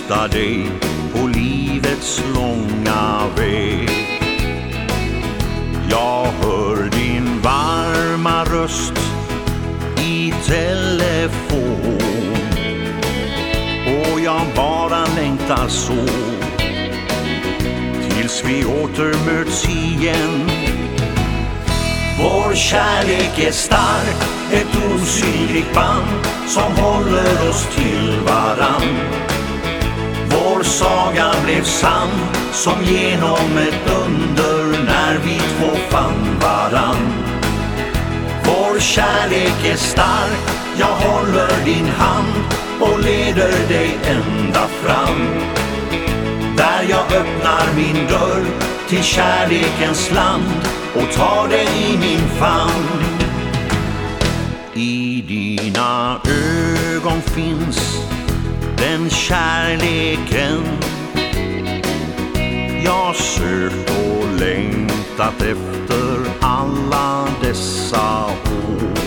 trösta dig på livets långa väg. Jag hör din varma röst i telefon, och jag bara längtar så tills vi åter möts igen. Vår kärlek är stark, ett osynligt band som håller oss till varann. Vår saga blev sann som genom ett under när vi två fann varann. Vår kärlek är stark, jag håller din hand och leder dig ända fram. Där jag öppnar min dörr till kärlekens land och tar dig i min famn. I dina ögon finns den kärleken jag sökt och längtat efter alla dessa år.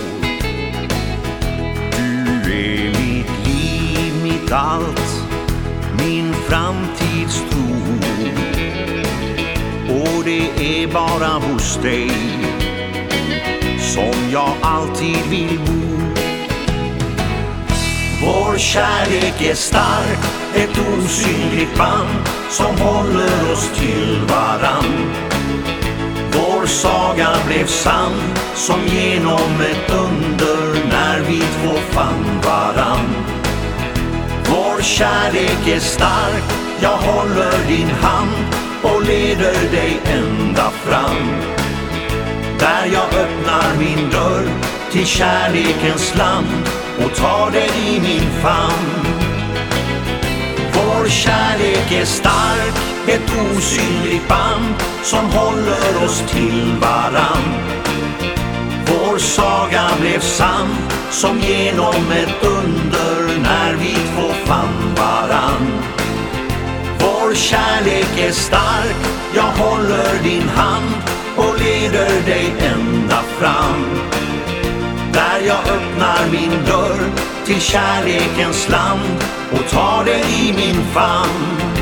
Du är mitt liv, mitt allt, min framtidstro, och det är bara hos dig som jag alltid vill bo. Vår kärlek är stark, ett osynligt band som håller oss till varann. Vår saga blev sann som genom ett under när vi två fann varann. Vår kärlek är stark, jag håller din hand och leder dig ända fram. Där jag öppnar min dörr till kärlekens land och tar dig i min famn. Vår kärlek är stark, ett osynligt band som håller oss till varann. Vår saga blev sann som genom ett under när vi två fann varann. Vår kärlek är stark, jag håller din hand och leder dig ända fram. Där jag öppnar min dörr till kärlekens land och tar dig i min famn.